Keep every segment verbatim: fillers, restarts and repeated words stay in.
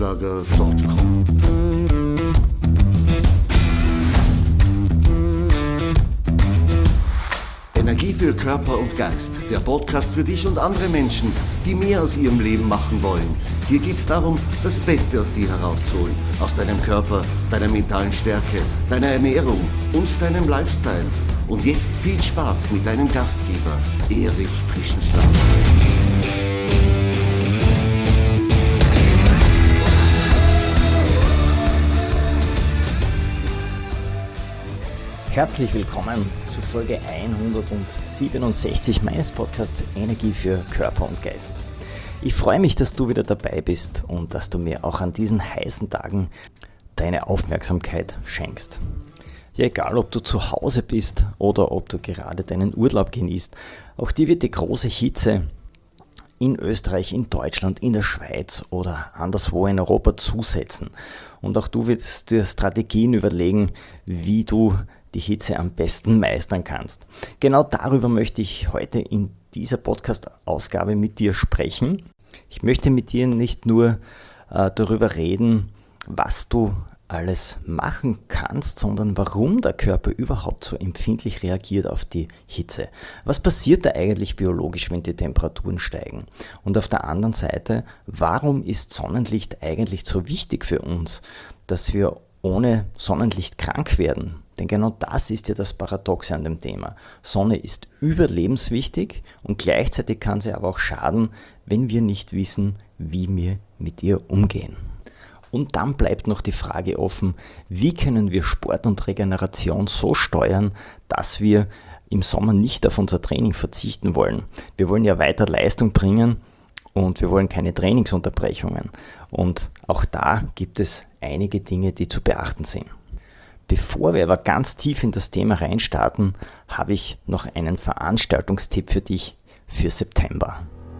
frischenschlager punkt com. Energie für Körper und Geist, der Podcast für dich und andere Menschen, die mehr aus ihrem Leben machen wollen. Hier geht es darum, das Beste aus dir herauszuholen, aus deinem Körper, deiner mentalen Stärke, deiner Ernährung und deinem Lifestyle. Und jetzt viel Spaß mit deinem Gastgeber, Erich Frischenschlager. Herzlich willkommen zu Folge hundertsiebenundsechzig meines Podcasts Energie für Körper und Geist. Ich freue mich, dass du wieder dabei bist und dass du mir auch an diesen heißen Tagen deine Aufmerksamkeit schenkst. Ja, egal ob du zu Hause bist oder ob du gerade deinen Urlaub genießt, auch dir wird die große Hitze in Österreich, in Deutschland, in der Schweiz oder anderswo in Europa zusetzen. Und auch du wirst dir Strategien überlegen, wie du die Hitze am besten meistern kannst. Genau darüber möchte ich heute in dieser Podcast-Ausgabe mit dir sprechen. Ich möchte mit dir nicht nur äh, darüber reden, was du alles machen kannst, sondern warum der Körper überhaupt so empfindlich reagiert auf die Hitze. Was passiert da eigentlich biologisch, wenn die Temperaturen steigen? Und auf der anderen Seite, warum ist Sonnenlicht eigentlich so wichtig für uns, dass wir ohne Sonnenlicht krank werden? Denn genau das ist ja das Paradoxe an dem Thema. Sonne ist überlebenswichtig und gleichzeitig kann sie aber auch schaden, wenn wir nicht wissen, wie wir mit ihr umgehen. Und dann bleibt noch die Frage offen, wie können wir Sport und Regeneration so steuern, dass wir im Sommer nicht auf unser Training verzichten wollen. Wir wollen ja weiter Leistung bringen und wir wollen keine Trainingsunterbrechungen. Und auch da gibt es einige Dinge, die zu beachten sind. Bevor wir aber ganz tief in das Thema reinstarten, habe ich noch einen Veranstaltungstipp für dich für September.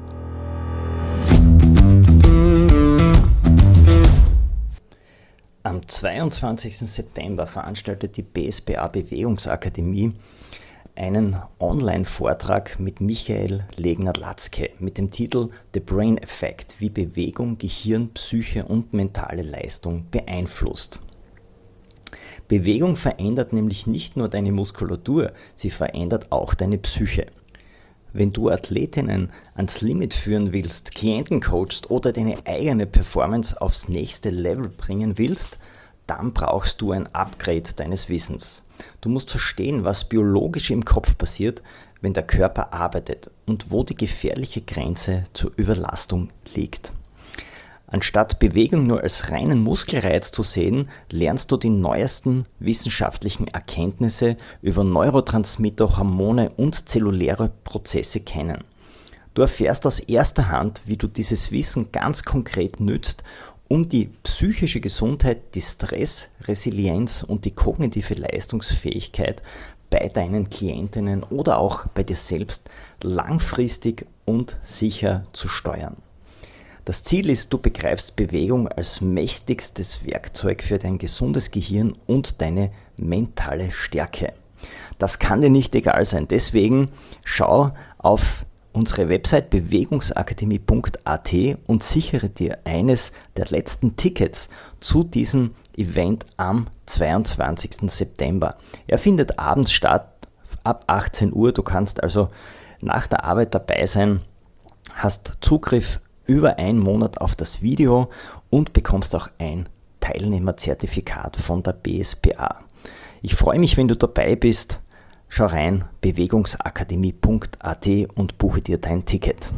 Am zweiundzwanzigsten September veranstaltet die B S P A Bewegungsakademie einen Online-Vortrag mit Michael Legner-Latzke mit dem Titel The Brain Effect, wie Bewegung, Gehirn, Psyche und mentale Leistung beeinflusst. Bewegung verändert nämlich nicht nur deine Muskulatur, sie verändert auch deine Psyche. Wenn du Athletinnen ans Limit führen willst, Klienten coachst oder deine eigene Performance aufs nächste Level bringen willst, dann brauchst du ein Upgrade deines Wissens. Du musst verstehen, was biologisch im Kopf passiert, wenn der Körper arbeitet und wo die gefährliche Grenze zur Überlastung liegt. Anstatt Bewegung nur als reinen Muskelreiz zu sehen, lernst du die neuesten wissenschaftlichen Erkenntnisse über Neurotransmitter, Hormone und zelluläre Prozesse kennen. Du erfährst aus erster Hand, wie du dieses Wissen ganz konkret nützt, um die psychische Gesundheit, die Stressresilienz und die kognitive Leistungsfähigkeit bei deinen Klientinnen oder auch bei dir selbst langfristig und sicher zu steuern. Das Ziel ist, du begreifst Bewegung als mächtigstes Werkzeug für dein gesundes Gehirn und deine mentale Stärke. Das kann dir nicht egal sein. Deswegen schau auf unsere Website bewegungsakademie punkt a t und sichere dir eines der letzten Tickets zu diesem Event am zweiundzwanzigsten September. Er findet abends statt, ab achtzehn Uhr. Du kannst also nach der Arbeit dabei sein, hast Zugriff über einen Monat auf das Video und bekommst auch ein Teilnehmerzertifikat von der B S P A. Ich freue mich, wenn du dabei bist. Schau rein, bewegungsakademie punkt a t und buche dir dein Ticket.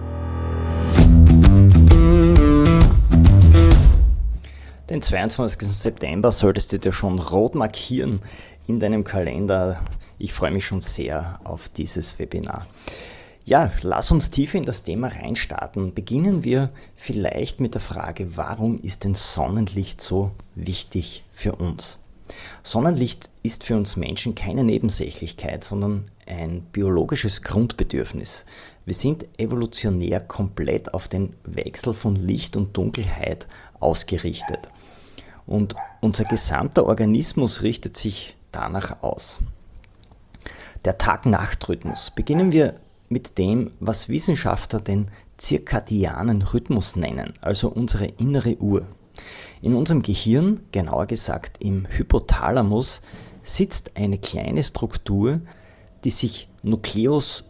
Den zweiundzwanzigsten September solltest du dir schon rot markieren in deinem Kalender. Ich freue mich schon sehr auf dieses Webinar. Ja, lass uns tiefer in das Thema reinstarten. Beginnen wir vielleicht mit der Frage, warum ist denn Sonnenlicht so wichtig für uns? Sonnenlicht ist für uns Menschen keine Nebensächlichkeit, sondern ein biologisches Grundbedürfnis. Wir sind evolutionär komplett auf den Wechsel von Licht und Dunkelheit ausgerichtet. Und unser gesamter Organismus richtet sich danach aus. Der Tag-Nacht-Rhythmus. Beginnen wir mit dem, was Wissenschaftler den zirkadianen Rhythmus nennen, also unsere innere Uhr. In unserem Gehirn, genauer gesagt im Hypothalamus, sitzt eine kleine Struktur, die sich Nucleus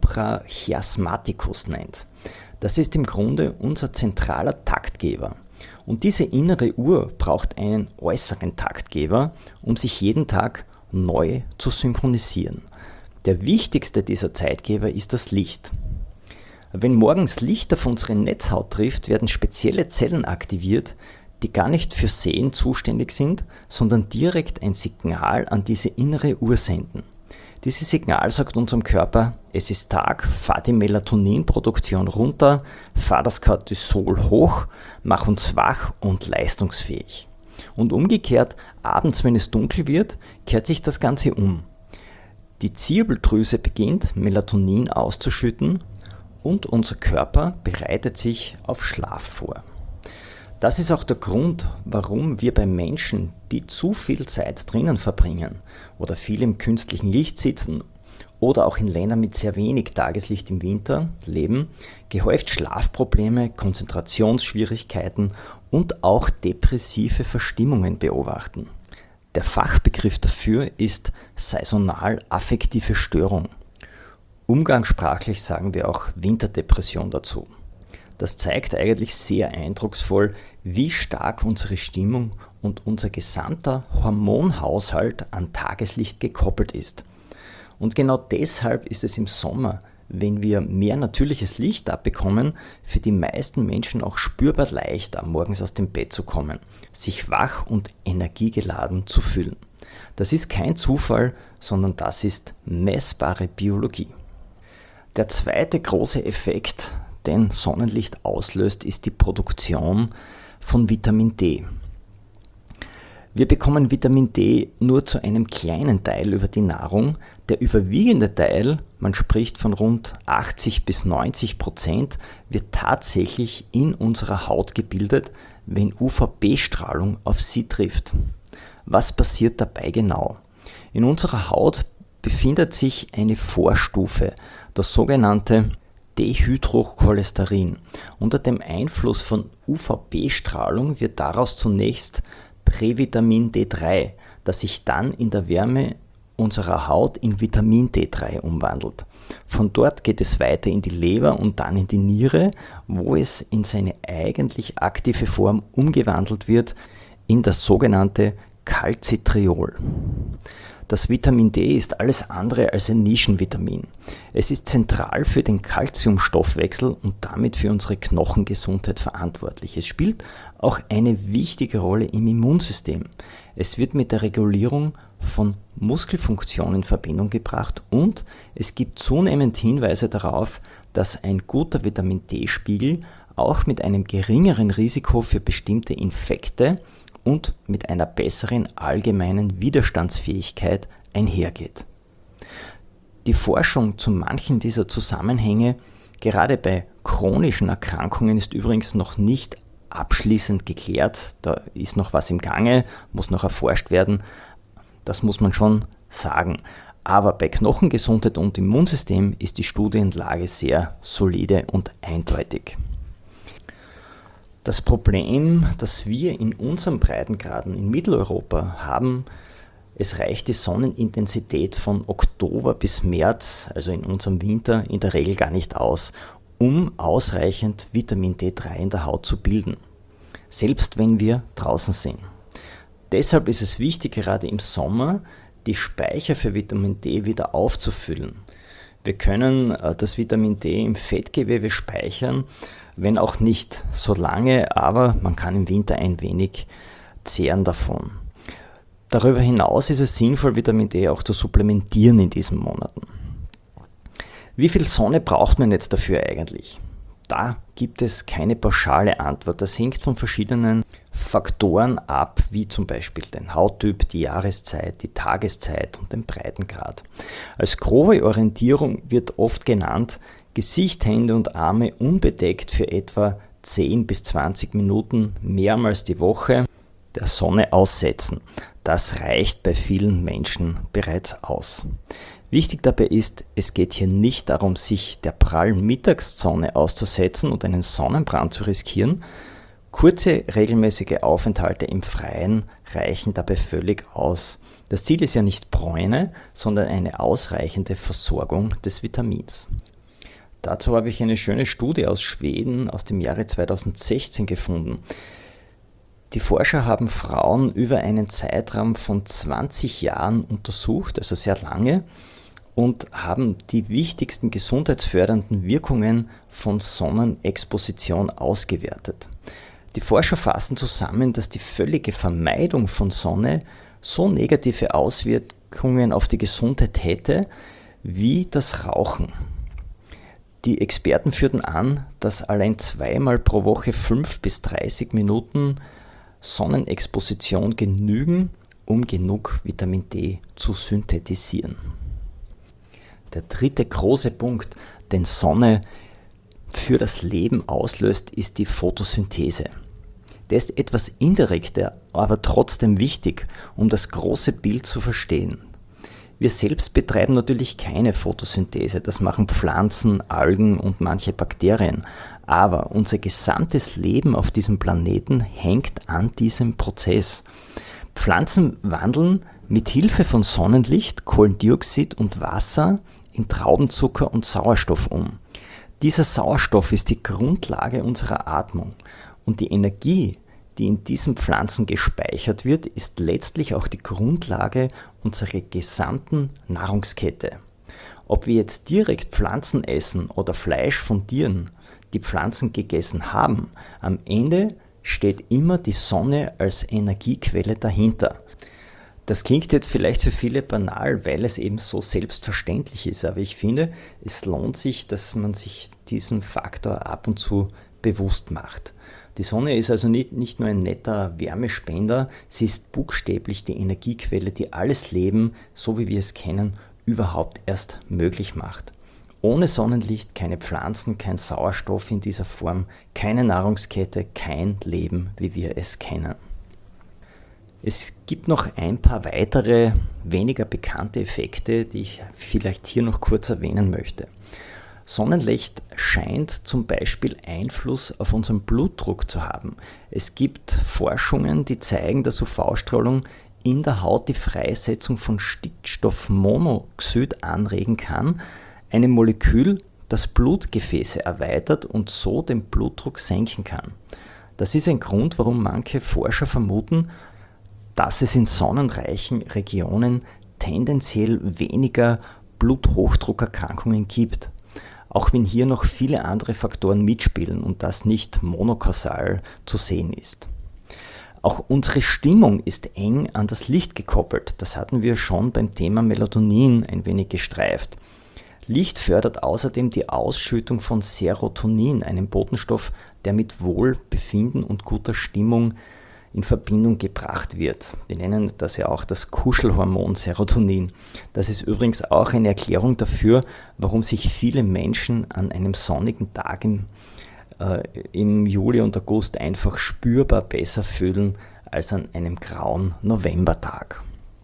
suprachiasmaticus nennt. Das ist im Grunde unser zentraler Taktgeber. Und diese innere Uhr braucht einen äußeren Taktgeber, um sich jeden Tag neu zu synchronisieren. Der wichtigste dieser Zeitgeber ist das Licht. Wenn morgens Licht auf unsere Netzhaut trifft, werden spezielle Zellen aktiviert, die gar nicht für Sehen zuständig sind, sondern direkt ein Signal an diese innere Uhr senden. Dieses Signal sagt unserem Körper, es ist Tag, fahr die Melatoninproduktion runter, fahr das Cortisol hoch, mach uns wach und leistungsfähig. Und umgekehrt, abends, wenn es dunkel wird, kehrt sich das Ganze um. Die Zirbeldrüse beginnt, Melatonin auszuschütten und unser Körper bereitet sich auf Schlaf vor. Das ist auch der Grund, warum wir bei Menschen, die zu viel Zeit drinnen verbringen oder viel im künstlichen Licht sitzen oder auch in Ländern mit sehr wenig Tageslicht im Winter leben, gehäuft Schlafprobleme, Konzentrationsschwierigkeiten und auch depressive Verstimmungen beobachten. Der Fachbegriff dafür ist saisonal-affektive Störung. Umgangssprachlich sagen wir auch Winterdepression dazu. Das zeigt eigentlich sehr eindrucksvoll, wie stark unsere Stimmung und unser gesamter Hormonhaushalt an Tageslicht gekoppelt ist. Und genau deshalb ist es im Sommer, wenn wir mehr natürliches Licht abbekommen, für die meisten Menschen auch spürbar leichter, morgens aus dem Bett zu kommen, sich wach und energiegeladen zu fühlen. Das ist kein Zufall, sondern das ist messbare Biologie. Der zweite große Effekt, den Sonnenlicht auslöst, ist die Produktion von Vitamin D. Wir bekommen Vitamin D nur zu einem kleinen Teil über die Nahrung. Der überwiegende Teil, man spricht von rund achtzig bis neunzig Prozent, wird tatsächlich in unserer Haut gebildet, wenn U V B-Strahlung auf sie trifft. Was passiert dabei genau? In unserer Haut befindet sich eine Vorstufe, das sogenannte Dehydrocholesterin. Unter dem Einfluss von U V B-Strahlung wird daraus zunächst Prävitamin D drei, das sich dann in der Wärme unserer Haut in Vitamin D drei umwandelt. Von dort geht es weiter in die Leber und dann in die Niere, wo es in seine eigentlich aktive Form umgewandelt wird in das sogenannte Calcitriol. Das Vitamin D ist alles andere als ein Nischenvitamin. Es ist zentral für den Calciumstoffwechsel und damit für unsere Knochengesundheit verantwortlich. Es spielt auch eine wichtige Rolle im Immunsystem. Es wird mit der Regulierung von Muskelfunktion in Verbindung gebracht und es gibt zunehmend Hinweise darauf, dass ein guter Vitamin D-Spiegel auch mit einem geringeren Risiko für bestimmte Infekte und mit einer besseren allgemeinen Widerstandsfähigkeit einhergeht. Die Forschung zu manchen dieser Zusammenhänge, gerade bei chronischen Erkrankungen, ist übrigens noch nicht abschließend geklärt. Da ist noch was im Gange, muss noch erforscht werden. Das muss man schon sagen. Aber bei Knochengesundheit und Immunsystem ist die Studienlage sehr solide und eindeutig. Das Problem, das wir in unseren Breitengraden in Mitteleuropa haben, es reicht die Sonnenintensität von Oktober bis März, also in unserem Winter, in der Regel gar nicht aus, um ausreichend Vitamin D drei in der Haut zu bilden, selbst wenn wir draußen sind. Deshalb ist es wichtig, gerade im Sommer die Speicher für Vitamin D wieder aufzufüllen. Wir können das Vitamin D im Fettgewebe speichern, wenn auch nicht so lange, aber man kann im Winter ein wenig zehren davon. Darüber hinaus ist es sinnvoll, Vitamin D auch zu supplementieren in diesen Monaten. Wie viel Sonne braucht man jetzt dafür eigentlich? Da gibt es keine pauschale Antwort. Das hängt von verschiedenen Faktoren ab, wie zum Beispiel den Hauttyp, die Jahreszeit, die Tageszeit und den Breitengrad. Als grobe Orientierung wird oft genannt, Gesicht, Hände und Arme unbedeckt für etwa zehn bis zwanzig Minuten mehrmals die Woche der Sonne aussetzen. Das reicht bei vielen Menschen bereits aus. Wichtig dabei ist, es geht hier nicht darum, sich der prallen Mittagssonne auszusetzen und einen Sonnenbrand zu riskieren. Kurze, regelmäßige Aufenthalte im Freien reichen dabei völlig aus. Das Ziel ist ja nicht Bräune, sondern eine ausreichende Versorgung des Vitamins. Dazu habe ich eine schöne Studie aus Schweden aus dem Jahre zweitausendsechzehn gefunden. Die Forscher haben Frauen über einen Zeitraum von zwanzig Jahren untersucht, also sehr lange, und haben die wichtigsten gesundheitsfördernden Wirkungen von Sonnenexposition ausgewertet. Die Forscher fassen zusammen, dass die völlige Vermeidung von Sonne so negative Auswirkungen auf die Gesundheit hätte wie das Rauchen. Die Experten führten an, dass allein zweimal pro Woche fünf bis dreißig Minuten Sonnenexposition genügen, um genug Vitamin D zu synthetisieren. Der dritte große Punkt, den Sonne für das Leben auslöst, ist die Photosynthese. Der ist etwas indirekter, aber trotzdem wichtig, um das große Bild zu verstehen. Wir selbst betreiben natürlich keine Photosynthese, das machen Pflanzen, Algen und manche Bakterien. Aber unser gesamtes Leben auf diesem Planeten hängt an diesem Prozess. Pflanzen wandeln mit Hilfe von Sonnenlicht, Kohlendioxid und Wasser in Traubenzucker und Sauerstoff um. Dieser Sauerstoff ist die Grundlage unserer Atmung und die Energie, die in diesen Pflanzen gespeichert wird, ist letztlich auch die Grundlage unserer gesamten Nahrungskette. Ob wir jetzt direkt Pflanzen essen oder Fleisch von Tieren, die Pflanzen gegessen haben, am Ende steht immer die Sonne als Energiequelle dahinter. Das klingt jetzt vielleicht für viele banal, weil es eben so selbstverständlich ist, aber ich finde, es lohnt sich, dass man sich diesen Faktor ab und zu bewusst macht. Die Sonne ist also nicht, nicht nur ein netter Wärmespender, sie ist buchstäblich die Energiequelle, die alles Leben, so wie wir es kennen, überhaupt erst möglich macht. Ohne Sonnenlicht keine Pflanzen, kein Sauerstoff in dieser Form, keine Nahrungskette, kein Leben, wie wir es kennen. Es gibt noch ein paar weitere, weniger bekannte Effekte, die ich vielleicht hier noch kurz erwähnen möchte. Sonnenlicht scheint zum Beispiel Einfluss auf unseren Blutdruck zu haben. Es gibt Forschungen, die zeigen, dass U V-Strahlung in der Haut die Freisetzung von Stickstoffmonoxid anregen kann, einem Molekül, das Blutgefäße erweitert und so den Blutdruck senken kann. Das ist ein Grund, warum manche Forscher vermuten, dass es in sonnenreichen Regionen tendenziell weniger Bluthochdruckerkrankungen gibt. Auch wenn hier noch viele andere Faktoren mitspielen und das nicht monokausal zu sehen ist. Auch unsere Stimmung ist eng an das Licht gekoppelt. Das hatten wir schon beim Thema Melatonin ein wenig gestreift. Licht fördert außerdem die Ausschüttung von Serotonin, einem Botenstoff, der mit Wohlbefinden und guter Stimmung in Verbindung gebracht wird. Wir nennen das ja auch das Kuschelhormon Serotonin. Das ist übrigens auch eine Erklärung dafür, warum sich viele Menschen an einem sonnigen Tag im, äh, im Juli und August einfach spürbar besser fühlen als an einem grauen Novembertag.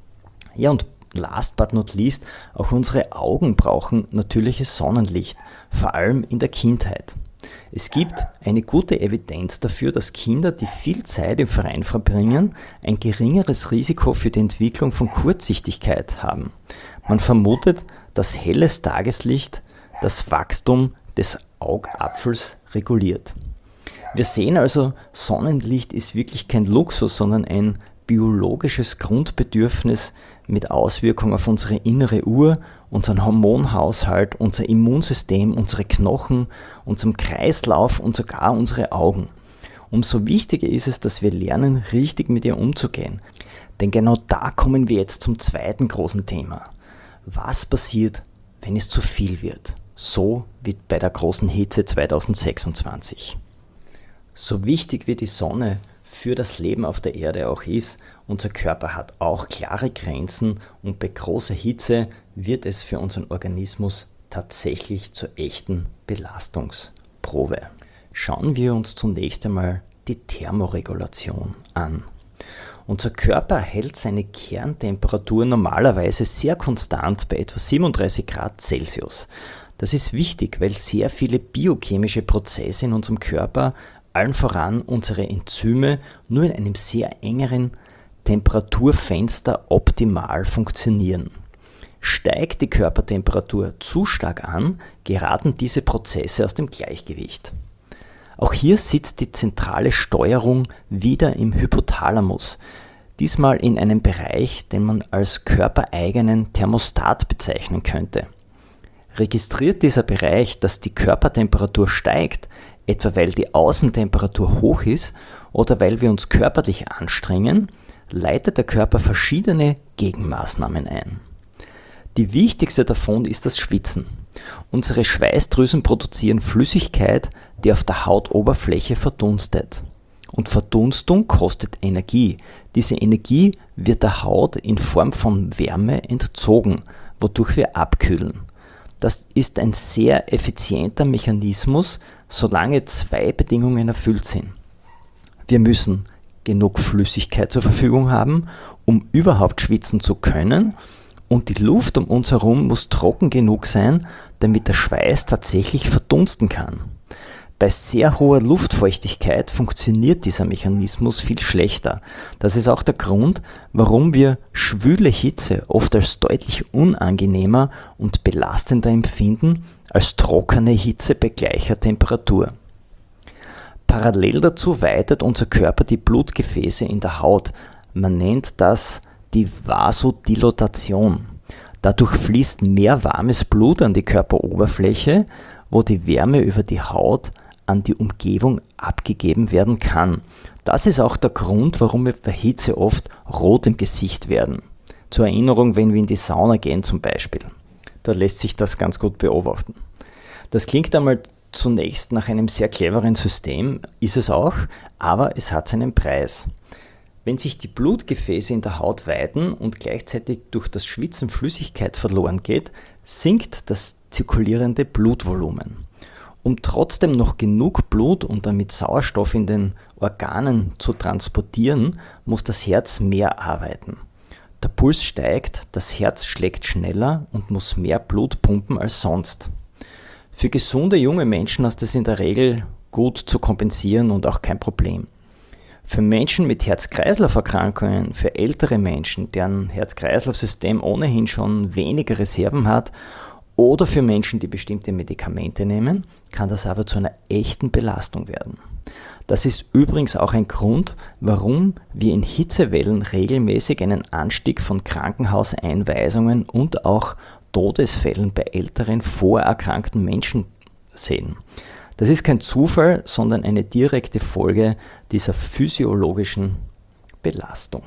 Ja, und last but not least, auch unsere Augen brauchen natürliches Sonnenlicht, vor allem in der Kindheit. Es gibt eine gute Evidenz dafür, dass Kinder, die viel Zeit im Freien verbringen, ein geringeres Risiko für die Entwicklung von Kurzsichtigkeit haben. Man vermutet, dass helles Tageslicht das Wachstum des Augapfels reguliert. Wir sehen also, Sonnenlicht ist wirklich kein Luxus, sondern ein biologisches Grundbedürfnis mit Auswirkungen auf unsere innere Uhr, unseren Hormonhaushalt, unser Immunsystem, unsere Knochen, unseren Kreislauf und sogar unsere Augen. Umso wichtiger ist es, dass wir lernen, richtig mit ihr umzugehen. Denn genau da kommen wir jetzt zum zweiten großen Thema. Was passiert, wenn es zu viel wird? So wie bei der großen Hitze zweitausendsechsundzwanzig. So wichtig wie die Sonne für das Leben auf der Erde auch ist, unser Körper hat auch klare Grenzen und bei großer Hitze wird es für unseren Organismus tatsächlich zur echten Belastungsprobe. Schauen wir uns zunächst einmal die Thermoregulation an. Unser Körper hält seine Kerntemperatur normalerweise sehr konstant bei etwa siebenunddreißig Grad Celsius. Das ist wichtig, weil sehr viele biochemische Prozesse in unserem Körper, allen voran unsere Enzyme, nur in einem sehr engeren Temperaturfenster optimal funktionieren. Steigt die Körpertemperatur zu stark an, geraten diese Prozesse aus dem Gleichgewicht. Auch hier sitzt die zentrale Steuerung wieder im Hypothalamus, diesmal in einem Bereich, den man als körpereigenen Thermostat bezeichnen könnte. Registriert dieser Bereich, dass die Körpertemperatur steigt, etwa weil die Außentemperatur hoch ist oder weil wir uns körperlich anstrengen, leitet der Körper verschiedene Gegenmaßnahmen ein. Die wichtigste davon ist das Schwitzen. Unsere Schweißdrüsen produzieren Flüssigkeit, die auf der Hautoberfläche verdunstet. Und Verdunstung kostet Energie. Diese Energie wird der Haut in Form von Wärme entzogen, wodurch wir abkühlen. Das ist ein sehr effizienter Mechanismus, solange zwei Bedingungen erfüllt sind. Wir müssen genug Flüssigkeit zur Verfügung haben, um überhaupt schwitzen zu können, und die Luft um uns herum muss trocken genug sein, damit der Schweiß tatsächlich verdunsten kann. Bei sehr hoher Luftfeuchtigkeit funktioniert dieser Mechanismus viel schlechter. Das ist auch der Grund, warum wir schwüle Hitze oft als deutlich unangenehmer und belastender empfinden als trockene Hitze bei gleicher Temperatur. Parallel dazu weitet unser Körper die Blutgefäße in der Haut. Man nennt das die Vasodilatation. Dadurch fließt mehr warmes Blut an die Körperoberfläche, wo die Wärme über die Haut an die Umgebung abgegeben werden kann. Das ist auch der Grund, warum wir bei Hitze oft rot im Gesicht werden. Zur Erinnerung, wenn wir in die Sauna gehen zum Beispiel. Da lässt sich das ganz gut beobachten. Das klingt einmal zunächst nach einem sehr cleveren System, ist es auch, aber es hat seinen Preis. Wenn sich die Blutgefäße in der Haut weiten und gleichzeitig durch das Schwitzen Flüssigkeit verloren geht, sinkt das zirkulierende Blutvolumen. Um trotzdem noch genug Blut und damit Sauerstoff in den Organen zu transportieren, muss das Herz mehr arbeiten. Der Puls steigt, das Herz schlägt schneller und muss mehr Blut pumpen als sonst. Für gesunde junge Menschen ist das in der Regel gut zu kompensieren und auch kein Problem. Für Menschen mit Herz-Kreislauf-Erkrankungen, für ältere Menschen, deren Herz-Kreislauf-System ohnehin schon weniger Reserven hat, oder für Menschen, die bestimmte Medikamente nehmen, kann das aber zu einer echten Belastung werden. Das ist übrigens auch ein Grund, warum wir in Hitzewellen regelmäßig einen Anstieg von Krankenhauseinweisungen und auch Todesfällen bei älteren, vorerkrankten Menschen sehen. Das ist kein Zufall, sondern eine direkte Folge dieser physiologischen Belastung.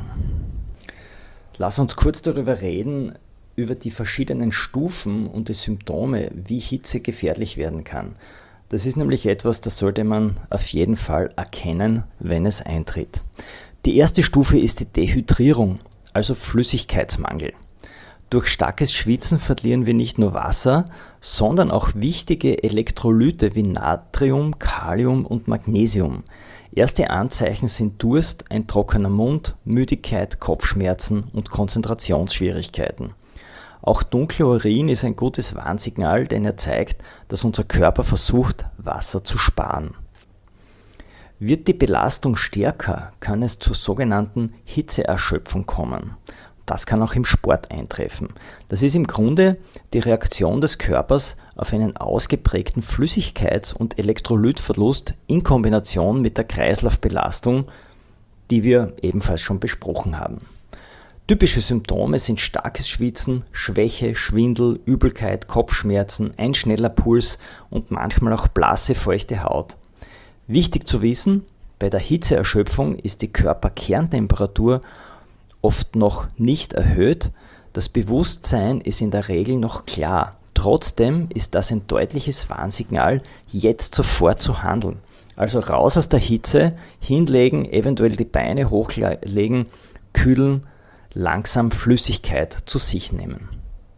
Lass uns kurz darüber reden, über die verschiedenen Stufen und die Symptome, wie Hitze gefährlich werden kann. Das ist nämlich etwas, das sollte man auf jeden Fall erkennen, wenn es eintritt. Die erste Stufe ist die Dehydrierung, also Flüssigkeitsmangel. Durch starkes Schwitzen verlieren wir nicht nur Wasser, sondern auch wichtige Elektrolyte wie Natrium, Kalium und Magnesium. Erste Anzeichen sind Durst, ein trockener Mund, Müdigkeit, Kopfschmerzen und Konzentrationsschwierigkeiten. Auch dunkler Urin ist ein gutes Warnsignal, denn er zeigt, dass unser Körper versucht, Wasser zu sparen. Wird die Belastung stärker, kann es zur sogenannten Hitzeerschöpfung kommen. Das kann auch im Sport eintreffen. Das ist im Grunde die Reaktion des Körpers auf einen ausgeprägten Flüssigkeits- und Elektrolytverlust in Kombination mit der Kreislaufbelastung, die wir ebenfalls schon besprochen haben. Typische Symptome sind starkes Schwitzen, Schwäche, Schwindel, Übelkeit, Kopfschmerzen, ein schneller Puls und manchmal auch blasse, feuchte Haut. Wichtig zu wissen, bei der Hitzeerschöpfung ist die Körperkerntemperatur oft noch nicht erhöht, das Bewusstsein ist in der Regel noch klar. Trotzdem ist das ein deutliches Warnsignal, jetzt sofort zu handeln. Also raus aus der Hitze, hinlegen, eventuell die Beine hochlegen, kühlen, langsam Flüssigkeit zu sich nehmen.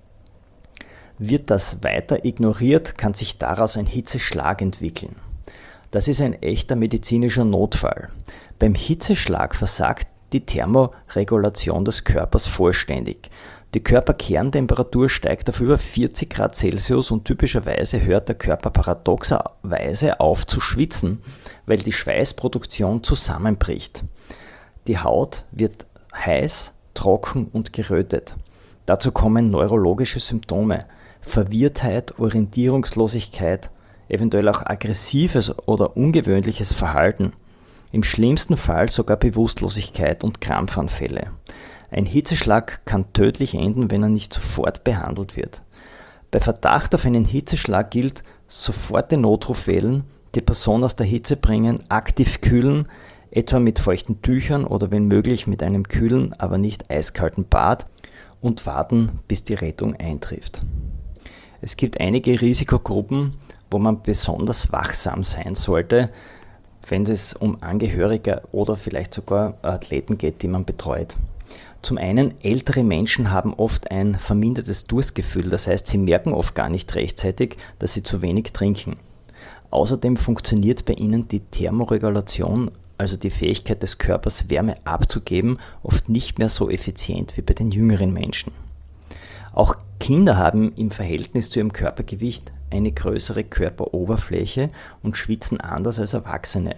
Wird das weiter ignoriert, kann sich daraus ein Hitzeschlag entwickeln. Das ist ein echter medizinischer Notfall. Beim Hitzeschlag versagt die Thermoregulation des Körpers vollständig. Die Körperkerntemperatur steigt auf über vierzig Grad Celsius und typischerweise hört der Körper paradoxerweise auf zu schwitzen, weil die Schweißproduktion zusammenbricht. Die Haut wird heiß, trocken und gerötet. Dazu kommen neurologische Symptome, Verwirrtheit, Orientierungslosigkeit, eventuell auch aggressives oder ungewöhnliches Verhalten. Im schlimmsten Fall sogar Bewusstlosigkeit und Krampfanfälle. Ein Hitzeschlag kann tödlich enden, wenn er nicht sofort behandelt wird. Bei Verdacht auf einen Hitzeschlag gilt, sofort den Notruf wählen, die Person aus der Hitze bringen, aktiv kühlen, etwa mit feuchten Tüchern oder wenn möglich mit einem kühlen, aber nicht eiskalten Bad und warten, bis die Rettung eintrifft. Es gibt einige Risikogruppen, wo man besonders wachsam sein sollte, wenn es um Angehörige oder vielleicht sogar Athleten geht, die man betreut. Zum einen, ältere Menschen haben oft ein vermindertes Durstgefühl, das heißt, sie merken oft gar nicht rechtzeitig, dass sie zu wenig trinken. Außerdem funktioniert bei ihnen die Thermoregulation, also die Fähigkeit des Körpers, Wärme abzugeben, oft nicht mehr so effizient wie bei den jüngeren Menschen. Auch Kinder haben im Verhältnis zu ihrem Körpergewicht eine größere Körperoberfläche und schwitzen anders als Erwachsene.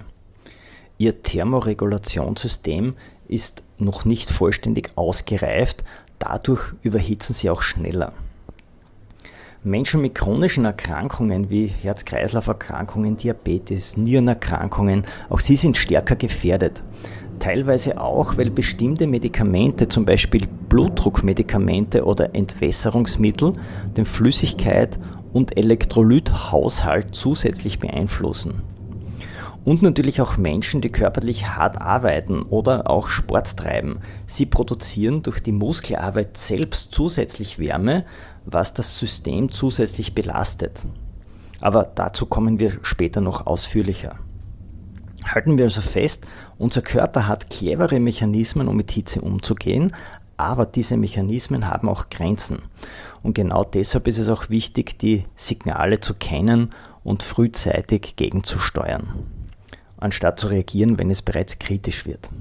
Ihr Thermoregulationssystem ist noch nicht vollständig ausgereift, dadurch überhitzen sie auch schneller. Menschen mit chronischen Erkrankungen wie Herz-Kreislauf-Erkrankungen, Diabetes, Nierenerkrankungen, auch sie sind stärker gefährdet. Teilweise auch, weil bestimmte Medikamente, zum Beispiel Blutdruckmedikamente oder Entwässerungsmittel, den Flüssigkeit- und Elektrolythaushalt zusätzlich beeinflussen. Und natürlich auch Menschen, die körperlich hart arbeiten oder auch Sport treiben. Sie produzieren durch die Muskelarbeit selbst zusätzlich Wärme, was das System zusätzlich belastet. Aber dazu kommen wir später noch ausführlicher. Halten wir also fest, unser Körper hat clevere Mechanismen, um mit Hitze umzugehen, aber diese Mechanismen haben auch Grenzen. Und genau deshalb ist es auch wichtig, die Signale zu kennen und frühzeitig gegenzusteuern, anstatt zu reagieren, wenn es bereits kritisch wird.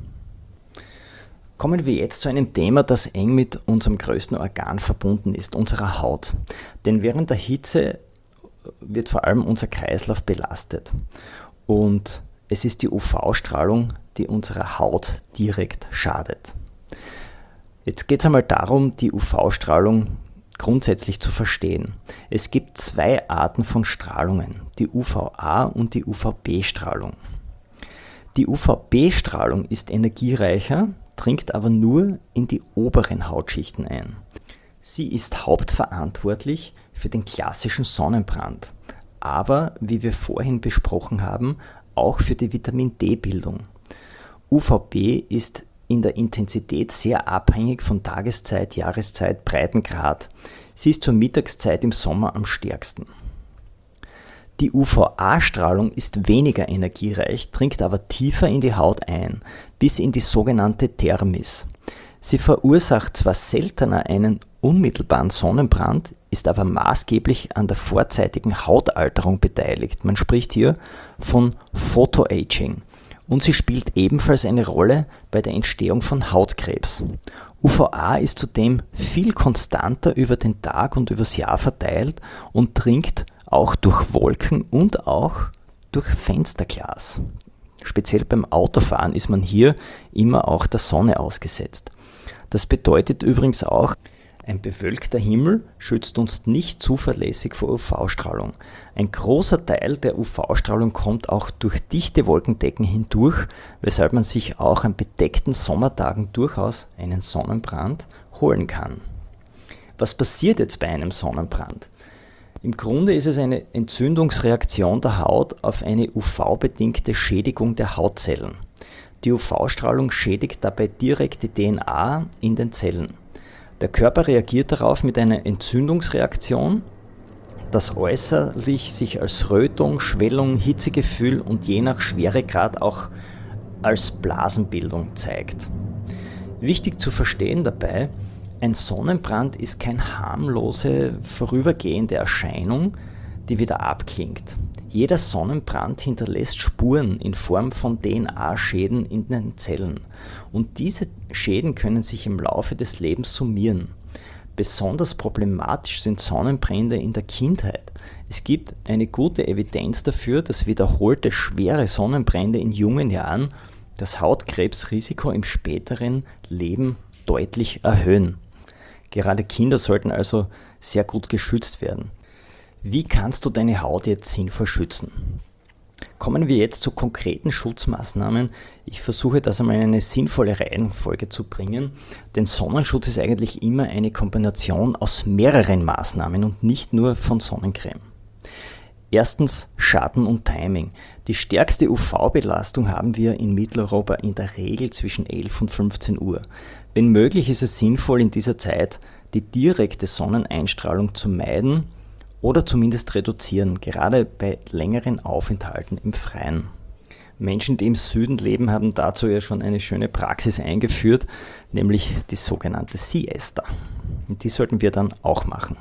Kommen wir jetzt zu einem Thema, das eng mit unserem größten Organ verbunden ist, unserer Haut. Denn während der Hitze wird vor allem unser Kreislauf belastet. Und es ist die U V-Strahlung, die unserer Haut direkt schadet. Jetzt geht es einmal darum, die U V-Strahlung grundsätzlich zu verstehen. Es gibt zwei Arten von Strahlungen, die U V A und die U V B-Strahlung. Die U V B-Strahlung ist energiereicher, dringt aber nur in die oberen Hautschichten ein. Sie ist hauptverantwortlich für den klassischen Sonnenbrand, aber, wie wir vorhin besprochen haben, auch für die Vitamin-D-Bildung. U V B ist in der Intensität sehr abhängig von Tageszeit, Jahreszeit, Breitengrad. Sie ist zur Mittagszeit im Sommer am stärksten. Die U V A-Strahlung ist weniger energiereich, dringt aber tiefer in die Haut ein, bis in die sogenannte Thermis. Sie verursacht zwar seltener einen unmittelbaren Sonnenbrand, ist aber maßgeblich an der vorzeitigen Hautalterung beteiligt. Man spricht hier von Photoaging. Und sie spielt ebenfalls eine Rolle bei der Entstehung von Hautkrebs. U V A ist zudem viel konstanter über den Tag und übers Jahr verteilt und dringt auch durch Wolken und auch durch Fensterglas. Speziell beim Autofahren ist man hier immer auch der Sonne ausgesetzt. Das bedeutet übrigens auch, ein bewölkter Himmel schützt uns nicht zuverlässig vor U V-Strahlung. Ein großer Teil der U V-Strahlung kommt auch durch dichte Wolkendecken hindurch, weshalb man sich auch an bedeckten Sommertagen durchaus einen Sonnenbrand holen kann. Was passiert jetzt bei einem Sonnenbrand? Im Grunde ist es eine Entzündungsreaktion der Haut auf eine U V-bedingte Schädigung der Hautzellen. Die U V-Strahlung schädigt dabei direkt die D N A in den Zellen. Der Körper reagiert darauf mit einer Entzündungsreaktion, das äußerlich sich als Rötung, Schwellung, Hitzegefühl und je nach Schweregrad auch als Blasenbildung zeigt. Wichtig zu verstehen dabei, ein Sonnenbrand ist keine harmlose, vorübergehende Erscheinung, die wieder abklingt. Jeder Sonnenbrand hinterlässt Spuren in Form von D N A-Schäden in den Zellen und diese Schäden können sich im Laufe des Lebens summieren. Besonders problematisch sind Sonnenbrände in der Kindheit. Es gibt eine gute Evidenz dafür, dass wiederholte schwere Sonnenbrände in jungen Jahren das Hautkrebsrisiko im späteren Leben deutlich erhöhen. Gerade Kinder sollten also sehr gut geschützt werden. Wie kannst du deine Haut jetzt sinnvoll schützen? Kommen wir jetzt zu konkreten Schutzmaßnahmen. Ich versuche das einmal in eine sinnvolle Reihenfolge zu bringen, denn Sonnenschutz ist eigentlich immer eine Kombination aus mehreren Maßnahmen und nicht nur von Sonnencreme. Erstens Schatten und Timing. Die stärkste U V-Belastung haben wir in Mitteleuropa in der Regel zwischen elf und fünfzehn Uhr. Wenn möglich ist es sinnvoll, in dieser Zeit die direkte Sonneneinstrahlung zu meiden oder zumindest reduzieren, gerade bei längeren Aufenthalten im Freien. Menschen, die im Süden leben, haben dazu ja schon eine schöne Praxis eingeführt, nämlich die sogenannte Siesta. Und die sollten wir dann auch machen.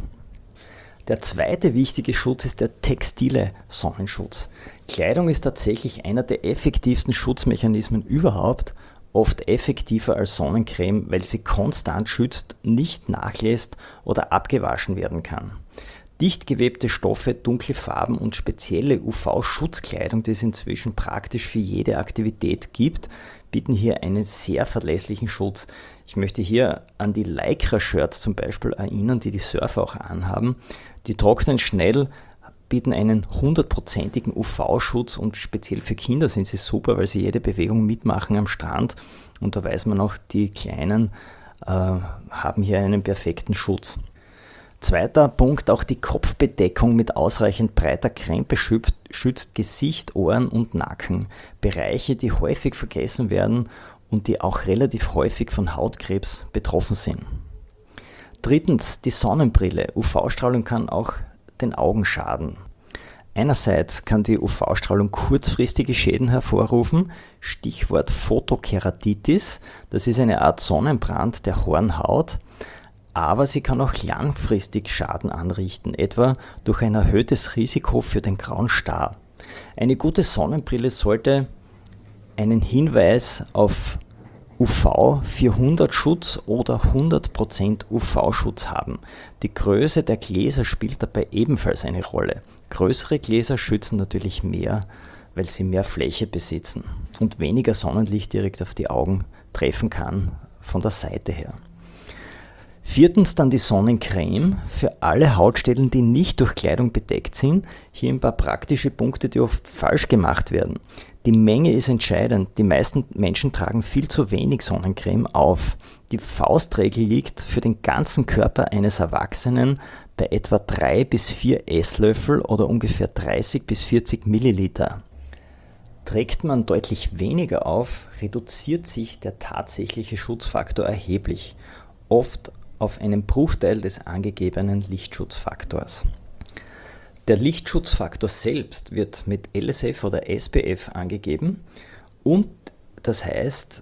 Der zweite wichtige Schutz ist der textile Sonnenschutz. Kleidung ist tatsächlich einer der effektivsten Schutzmechanismen überhaupt, oft effektiver als Sonnencreme, weil sie konstant schützt, nicht nachlässt oder abgewaschen werden kann. Dicht gewebte Stoffe, dunkle Farben und spezielle U V-Schutzkleidung, die es inzwischen praktisch für jede Aktivität gibt, bieten hier einen sehr verlässlichen Schutz. Ich möchte hier an die Lycra-Shirts zum Beispiel erinnern, die die Surfer auch anhaben. Die trocknen schnell, bieten einen hundertprozentigen U V-Schutz und speziell für Kinder sind sie super, weil sie jede Bewegung mitmachen am Strand. Und da weiß man auch, die Kleinen äh, haben hier einen perfekten Schutz. Zweiter Punkt, auch die Kopfbedeckung mit ausreichend breiter Krempe schützt, schützt Gesicht, Ohren und Nacken. Bereiche, die häufig vergessen werden und die auch relativ häufig von Hautkrebs betroffen sind. Drittens, die Sonnenbrille. U V-Strahlung kann auch den Augen schaden. Einerseits kann die U V-Strahlung kurzfristige Schäden hervorrufen, Stichwort Photokeratitis, das ist eine Art Sonnenbrand der Hornhaut, aber sie kann auch langfristig Schaden anrichten, etwa durch ein erhöhtes Risiko für den grauen Star. Eine gute Sonnenbrille sollte einen Hinweis auf U V vierhundert Schutz oder hundert Prozent U V-Schutz haben. Die Größe der Gläser spielt dabei ebenfalls eine Rolle. Größere Gläser schützen natürlich mehr, weil sie mehr Fläche besitzen und weniger Sonnenlicht direkt auf die Augen treffen kann von der Seite her. Viertens dann die Sonnencreme für alle Hautstellen, die nicht durch Kleidung bedeckt sind. Hier ein paar praktische Punkte, die oft falsch gemacht werden. Die Menge ist entscheidend. Die meisten Menschen tragen viel zu wenig Sonnencreme auf. Die Faustregel liegt für den ganzen Körper eines Erwachsenen bei etwa drei bis vier Esslöffel oder ungefähr dreißig bis vierzig Milliliter. Trägt man deutlich weniger auf, reduziert sich der tatsächliche Schutzfaktor erheblich. Oft auf einen Bruchteil des angegebenen Lichtschutzfaktors. Der Lichtschutzfaktor selbst wird mit L S F oder S P F angegeben und das heißt,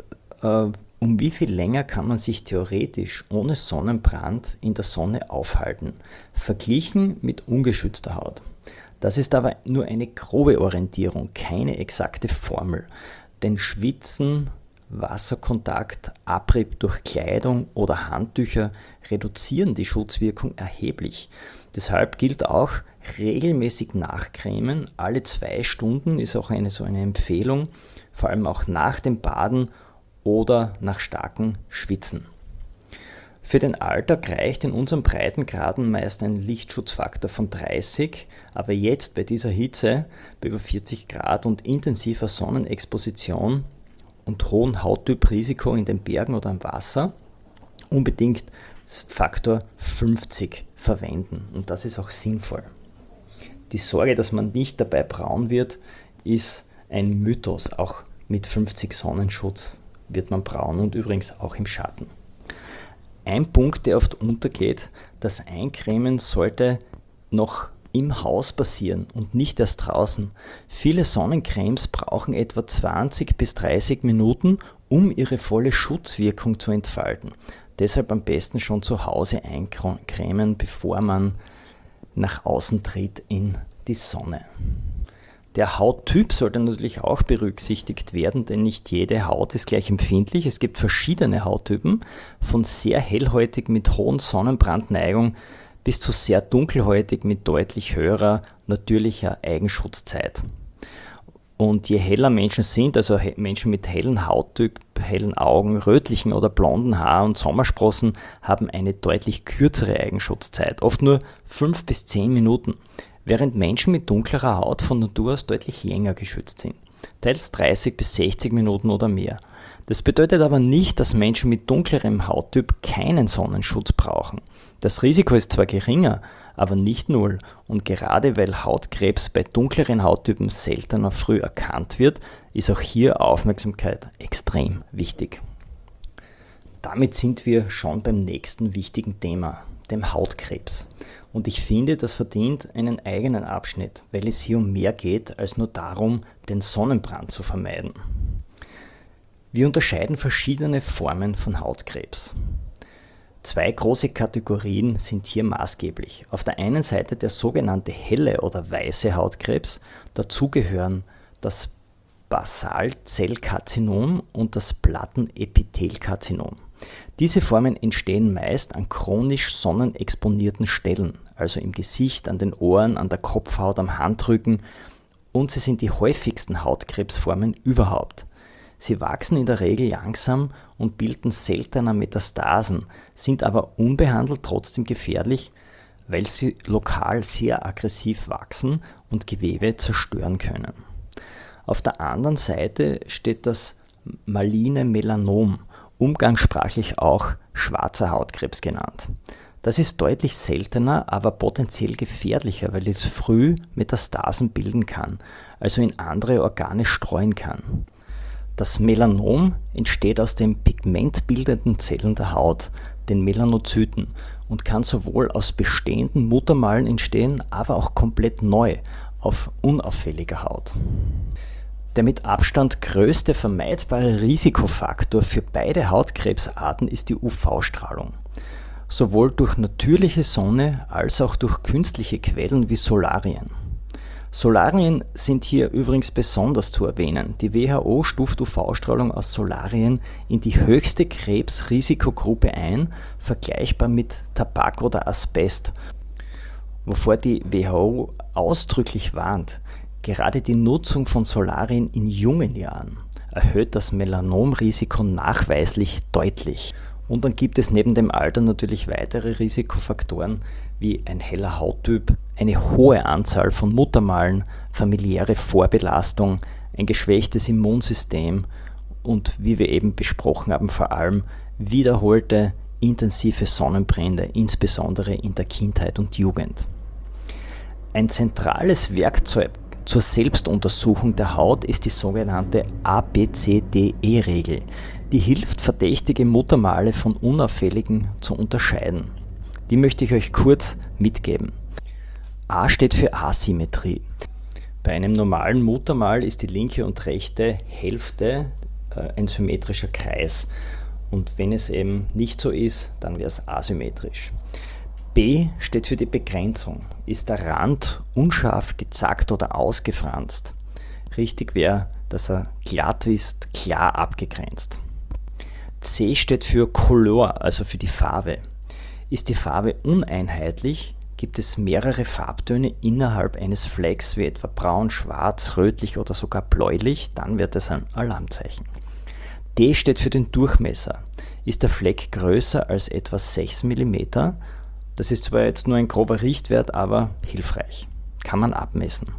um wie viel länger kann man sich theoretisch ohne Sonnenbrand in der Sonne aufhalten, verglichen mit ungeschützter Haut. Das ist aber nur eine grobe Orientierung, keine exakte Formel, denn Schwitzen, Wasserkontakt, Abrieb durch Kleidung oder Handtücher reduzieren die Schutzwirkung erheblich. Deshalb gilt auch regelmäßig nachcremen. Alle zwei Stunden ist auch eine so eine Empfehlung, vor allem auch nach dem Baden oder nach starkem Schwitzen. Für den Alltag reicht in unseren Breitengraden meist ein Lichtschutzfaktor von dreißig, aber jetzt bei dieser Hitze, bei über vierzig Grad und intensiver Sonnenexposition und hohem Hauttyp-Risiko in den Bergen oder am Wasser, unbedingt Faktor fünfzig verwenden und das ist auch sinnvoll. Die Sorge, dass man nicht dabei braun wird, ist ein Mythos. Auch mit fünfzig Sonnenschutz wird man braun und übrigens auch im Schatten. Ein Punkt, der oft untergeht, das Eincremen sollte noch im Haus passieren und nicht erst draußen. Viele Sonnencremes brauchen etwa zwanzig bis dreißig Minuten, um ihre volle Schutzwirkung zu entfalten. Deshalb am besten schon zu Hause eincremen, bevor man nach außen tritt in die Sonne. Der Hauttyp sollte natürlich auch berücksichtigt werden, denn nicht jede Haut ist gleich empfindlich. Es gibt verschiedene Hauttypen, von sehr hellhäutig mit hohen Sonnenbrandneigung bis zu sehr dunkelhäutig mit deutlich höherer natürlicher Eigenschutzzeit. Und je heller Menschen sind, also Menschen mit hellen Hauttyp, hellen Augen, rötlichen oder blonden Haar und Sommersprossen, haben eine deutlich kürzere Eigenschutzzeit, oft nur fünf bis zehn Minuten, während Menschen mit dunklerer Haut von Natur aus deutlich länger geschützt sind, teils dreißig bis sechzig Minuten oder mehr. Das bedeutet aber nicht, dass Menschen mit dunklerem Hauttyp keinen Sonnenschutz brauchen. Das Risiko ist zwar geringer, aber nicht null. Und gerade weil Hautkrebs bei dunkleren Hauttypen seltener früh erkannt wird, ist auch hier Aufmerksamkeit extrem wichtig. Damit sind wir schon beim nächsten wichtigen Thema, dem Hautkrebs. Und ich finde, das verdient einen eigenen Abschnitt, weil es hier um mehr geht, als nur darum, den Sonnenbrand zu vermeiden. Wir unterscheiden verschiedene Formen von Hautkrebs. Zwei große Kategorien sind hier maßgeblich. Auf der einen Seite der sogenannte helle oder weiße Hautkrebs, dazu gehören das Basalzellkarzinom und das Plattenepithelkarzinom. Diese Formen entstehen meist an chronisch sonnenexponierten Stellen, also im Gesicht, an den Ohren, an der Kopfhaut, am Handrücken, und sie sind die häufigsten Hautkrebsformen überhaupt. Sie wachsen in der Regel langsam und bilden seltener Metastasen, sind aber unbehandelt trotzdem gefährlich, weil sie lokal sehr aggressiv wachsen und Gewebe zerstören können. Auf der anderen Seite steht das maligne Melanom, umgangssprachlich auch schwarzer Hautkrebs genannt. Das ist deutlich seltener, aber potenziell gefährlicher, weil es früh Metastasen bilden kann, also in andere Organe streuen kann. Das Melanom entsteht aus den pigmentbildenden Zellen der Haut, den Melanozyten, und kann sowohl aus bestehenden Muttermalen entstehen, aber auch komplett neu, auf unauffälliger Haut. Der mit Abstand größte vermeidbare Risikofaktor für beide Hautkrebsarten ist die U V-Strahlung. Sowohl durch natürliche Sonne als auch durch künstliche Quellen wie Solarien. Solarien sind hier übrigens besonders zu erwähnen. Die W H O stuft U V-Strahlung aus Solarien in die höchste Krebsrisikogruppe ein, vergleichbar mit Tabak oder Asbest, wovor die W H O ausdrücklich warnt. Gerade die Nutzung von Solarien in jungen Jahren erhöht das Melanomrisiko nachweislich deutlich. Und dann gibt es neben dem Alter natürlich weitere Risikofaktoren wie ein heller Hauttyp, eine hohe Anzahl von Muttermalen, familiäre Vorbelastung, ein geschwächtes Immunsystem und, wie wir eben besprochen haben, vor allem wiederholte intensive Sonnenbrände, insbesondere in der Kindheit und Jugend. Ein zentrales Werkzeug zur Selbstuntersuchung der Haut ist die sogenannte A B C D E-Regel. Die hilft, verdächtige Muttermale von unauffälligen zu unterscheiden. Die möchte ich euch kurz mitgeben. A steht für Asymmetrie. Bei einem normalen Muttermal ist die linke und rechte Hälfte äh, ein symmetrischer Kreis. Und wenn es eben nicht so ist, dann wäre es asymmetrisch. B steht für die Begrenzung. Ist der Rand unscharf, gezackt oder ausgefranst? Richtig wäre, dass er glatt ist, klar abgegrenzt. C steht für Couleur, also für die Farbe. Ist die Farbe uneinheitlich, gibt es mehrere Farbtöne innerhalb eines Flecks, wie etwa braun, schwarz, rötlich oder sogar bläulich, dann wird es ein Alarmzeichen. D steht für den Durchmesser. Ist der Fleck größer als etwa sechs Millimeter? Das ist zwar jetzt nur ein grober Richtwert, aber hilfreich. Kann man abmessen.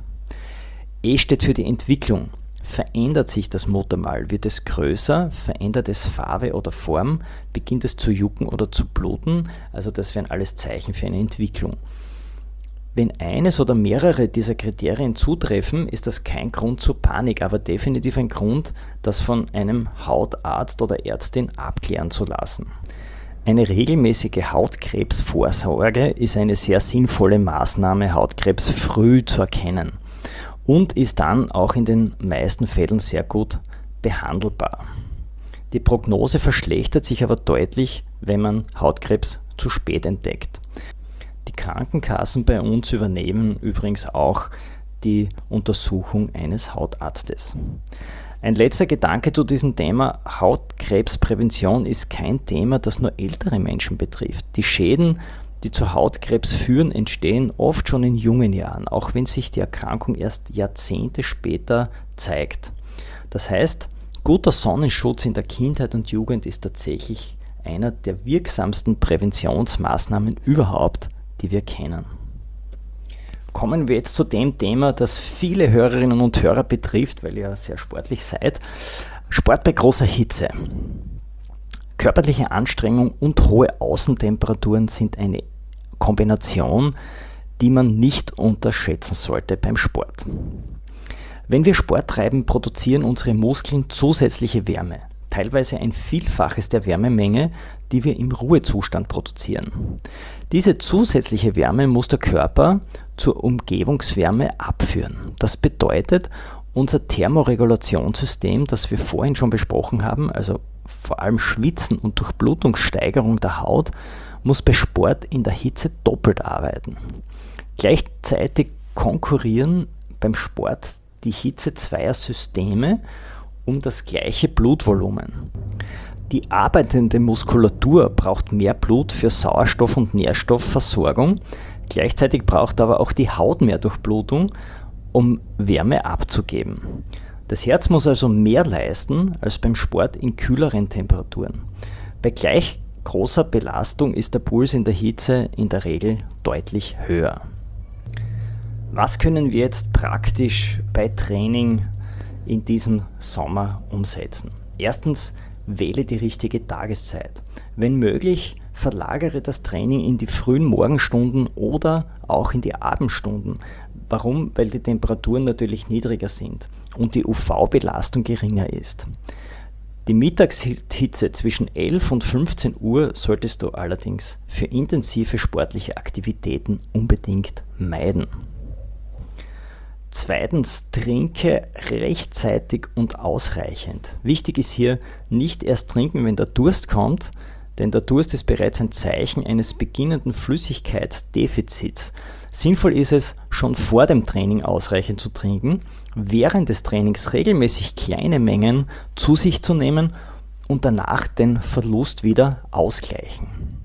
E steht für die Entwicklung. Verändert sich das Muttermal? Wird es größer? Verändert es Farbe oder Form? Beginnt es zu jucken oder zu bluten? Also das wären alles Zeichen für eine Entwicklung. Wenn eines oder mehrere dieser Kriterien zutreffen, ist das kein Grund zur Panik, aber definitiv ein Grund, das von einem Hautarzt oder Ärztin abklären zu lassen. Eine regelmäßige Hautkrebsvorsorge ist eine sehr sinnvolle Maßnahme, Hautkrebs früh zu erkennen. Und ist dann auch in den meisten Fällen sehr gut behandelbar. Die Prognose verschlechtert sich aber deutlich, wenn man Hautkrebs zu spät entdeckt. Die Krankenkassen bei uns übernehmen übrigens auch die Untersuchung eines Hautarztes. Ein letzter Gedanke zu diesem Thema: Hautkrebsprävention ist kein Thema, das nur ältere Menschen betrifft. Die Schäden, die zu Hautkrebs führen, entstehen oft schon in jungen Jahren, auch wenn sich die Erkrankung erst Jahrzehnte später zeigt. Das heißt, guter Sonnenschutz in der Kindheit und Jugend ist tatsächlich einer der wirksamsten Präventionsmaßnahmen überhaupt, die wir kennen. Kommen wir jetzt zu dem Thema, das viele Hörerinnen und Hörer betrifft, weil ihr sehr sportlich seid. Sport bei großer Hitze. Körperliche Anstrengung und hohe Außentemperaturen sind eine Kombination, die man nicht unterschätzen sollte beim Sport. Wenn wir Sport treiben, produzieren unsere Muskeln zusätzliche Wärme, teilweise ein Vielfaches der Wärmemenge, die wir im Ruhezustand produzieren. Diese zusätzliche Wärme muss der Körper zur Umgebungswärme abführen. Das bedeutet, unser Thermoregulationssystem, das wir vorhin schon besprochen haben, also vor allem Schwitzen und Durchblutungssteigerung der Haut, muss bei Sport in der Hitze doppelt arbeiten. Gleichzeitig konkurrieren beim Sport die Hitze zweier Systeme um das gleiche Blutvolumen. Die arbeitende Muskulatur braucht mehr Blut für Sauerstoff- und Nährstoffversorgung, gleichzeitig braucht aber auch die Haut mehr Durchblutung, um Wärme abzugeben. Das Herz muss also mehr leisten als beim Sport in kühleren Temperaturen. Bei gleich großer Belastung ist der Puls in der Hitze in der Regel deutlich höher. Was können wir jetzt praktisch bei Training in diesem Sommer umsetzen? Erstens, wähle die richtige Tageszeit. Wenn möglich, verlagere das Training in die frühen Morgenstunden oder auch in die Abendstunden. Warum? Weil die Temperaturen natürlich niedriger sind und die U V-Belastung geringer ist. Die Mittagshitze zwischen elf und fünfzehn Uhr solltest du allerdings für intensive sportliche Aktivitäten unbedingt meiden. Zweitens, trinke rechtzeitig und ausreichend. Wichtig ist hier, nicht erst trinken, wenn der Durst kommt, denn der Durst ist bereits ein Zeichen eines beginnenden Flüssigkeitsdefizits. Sinnvoll ist es, schon vor dem Training ausreichend zu trinken, während des Trainings regelmäßig kleine Mengen zu sich zu nehmen und danach den Verlust wieder ausgleichen.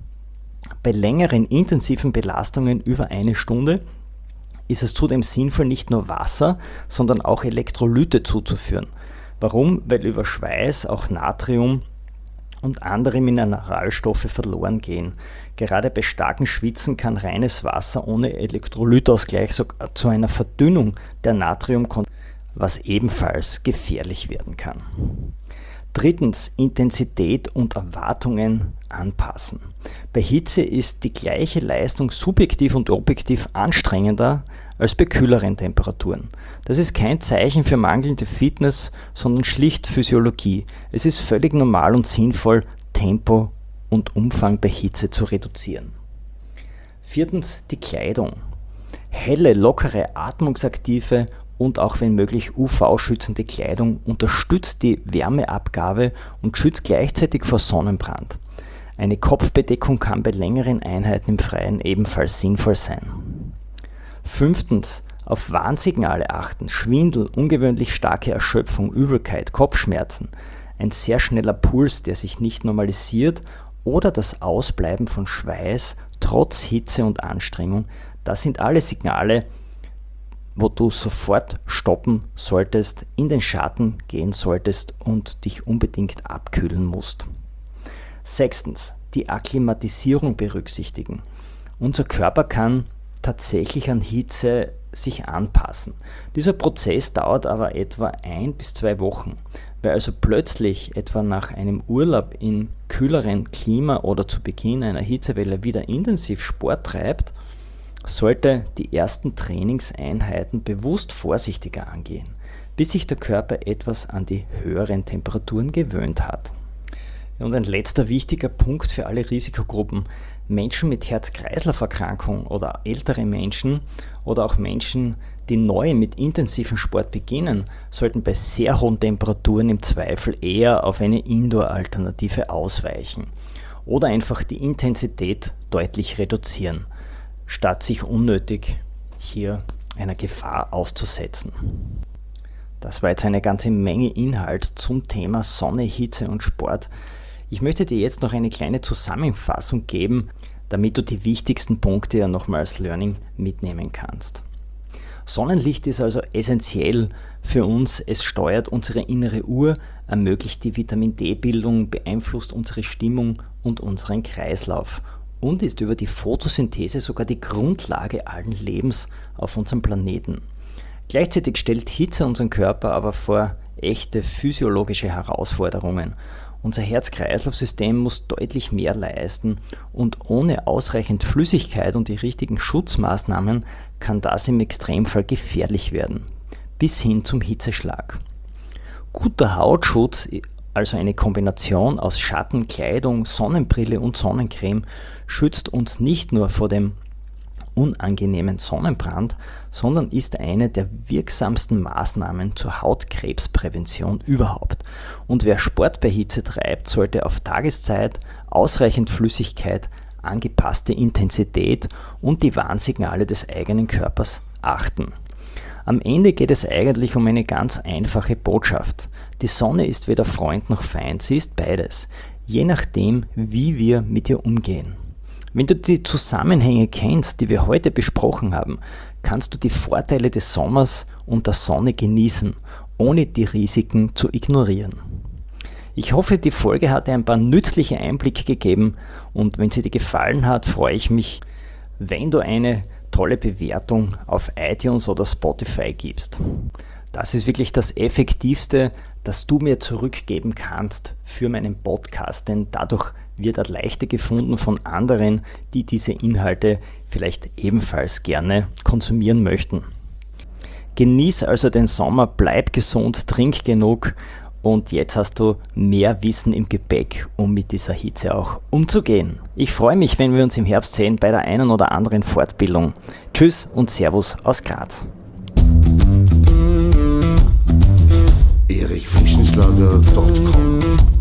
Bei längeren intensiven Belastungen über eine Stunde ist es zudem sinnvoll, nicht nur Wasser, sondern auch Elektrolyte zuzuführen. Warum? Weil über Schweiß auch Natrium und andere Mineralstoffe verloren gehen. Gerade bei starkem Schwitzen kann reines Wasser ohne Elektrolytausgleich sogar zu einer Verdünnung der Natrium kommen, was ebenfalls gefährlich werden kann. Drittens, Intensität und Erwartungen anpassen. Bei Hitze ist die gleiche Leistung subjektiv und objektiv anstrengender als bei kühleren Temperaturen. Das ist kein Zeichen für mangelnde Fitness, sondern schlicht Physiologie. Es ist völlig normal und sinnvoll, Tempo und Umfang bei Hitze zu reduzieren. Viertens, die Kleidung. Helle, lockere, atmungsaktive und auch wenn möglich U V-schützende Kleidung unterstützt die Wärmeabgabe und schützt gleichzeitig vor Sonnenbrand. Eine Kopfbedeckung kann bei längeren Einheiten im Freien ebenfalls sinnvoll sein. Fünftens, auf Warnsignale achten. Schwindel, ungewöhnlich starke Erschöpfung, Übelkeit, Kopfschmerzen, ein sehr schneller Puls, der sich nicht normalisiert oder das Ausbleiben von Schweiß trotz Hitze und Anstrengung. Das sind alle Signale, wo du sofort stoppen solltest, in den Schatten gehen solltest und dich unbedingt abkühlen musst. Sechstens, die Akklimatisierung berücksichtigen. Unser Körper kann tatsächlich an Hitze sich anpassen. Dieser Prozess dauert aber etwa ein bis zwei Wochen. Wer also plötzlich etwa nach einem Urlaub in kühleren Klima oder zu Beginn einer Hitzewelle wieder intensiv Sport treibt, sollte die ersten Trainingseinheiten bewusst vorsichtiger angehen, bis sich der Körper etwas an die höheren Temperaturen gewöhnt hat. Und ein letzter wichtiger Punkt für alle Risikogruppen: Menschen mit Herz-Kreislauf-Erkrankung oder ältere Menschen oder auch Menschen, die neu mit intensivem Sport beginnen, sollten bei sehr hohen Temperaturen im Zweifel eher auf eine Indoor-Alternative ausweichen oder einfach die Intensität deutlich reduzieren, statt sich unnötig hier einer Gefahr auszusetzen. Das war jetzt eine ganze Menge Inhalt zum Thema Sonne, Hitze und Sport. Ich möchte dir jetzt noch eine kleine Zusammenfassung geben, damit du die wichtigsten Punkte ja nochmal als Learning mitnehmen kannst. Sonnenlicht ist also essentiell für uns. Es steuert unsere innere Uhr, ermöglicht die Vitamin-D-Bildung, beeinflusst unsere Stimmung und unseren Kreislauf und ist über die Photosynthese sogar die Grundlage allen Lebens auf unserem Planeten. Gleichzeitig stellt Hitze unseren Körper aber vor echte physiologische Herausforderungen. Unser Herz-Kreislauf-System muss deutlich mehr leisten und ohne ausreichend Flüssigkeit und die richtigen Schutzmaßnahmen kann das im Extremfall gefährlich werden, bis hin zum Hitzeschlag. Guter Hautschutz, also eine Kombination aus Schatten, Kleidung, Sonnenbrille und Sonnencreme, schützt uns nicht nur vor dem unangenehmen Sonnenbrand, sondern ist eine der wirksamsten Maßnahmen zur Hautkrebsprävention überhaupt. Und wer Sport bei Hitze treibt, sollte auf Tageszeit ausreichend Flüssigkeit, angepasste Intensität und die Warnsignale des eigenen Körpers achten. Am Ende geht es eigentlich um eine ganz einfache Botschaft. Die Sonne ist weder Freund noch Feind, sie ist beides, je nachdem, wie wir mit ihr umgehen. Wenn du die Zusammenhänge kennst, die wir heute besprochen haben, kannst du die Vorteile des Sommers und der Sonne genießen, ohne die Risiken zu ignorieren. Ich hoffe, die Folge hat dir ein paar nützliche Einblicke gegeben und wenn sie dir gefallen hat, freue ich mich, wenn du eine tolle Bewertung auf iTunes oder Spotify gibst. Das ist wirklich das Effektivste, das du mir zurückgeben kannst für meinen Podcast, denn dadurch wird er leichter gefunden von anderen, die diese Inhalte vielleicht ebenfalls gerne konsumieren möchten. Genieß also den Sommer, bleib gesund, trink genug und jetzt hast du mehr Wissen im Gepäck, um mit dieser Hitze auch umzugehen. Ich freue mich, wenn wir uns im Herbst sehen bei der einen oder anderen Fortbildung. Tschüss und Servus aus Graz. erich frischenschlager punkt com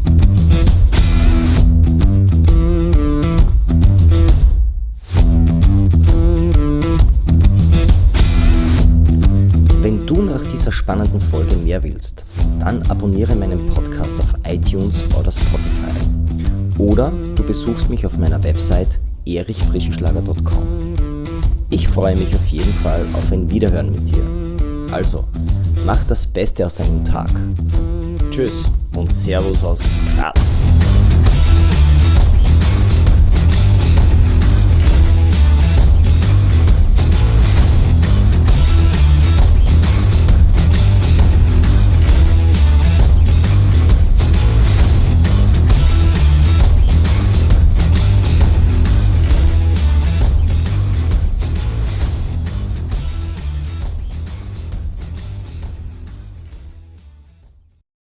Wenn du nach dieser spannenden Folge mehr willst, dann abonniere meinen Podcast auf iTunes oder Spotify. Oder du besuchst mich auf meiner Website erich frischenschlager punkt com. Ich freue mich auf jeden Fall auf ein Wiederhören mit dir. Also, mach das Beste aus deinem Tag. Tschüss und Servus aus Graz.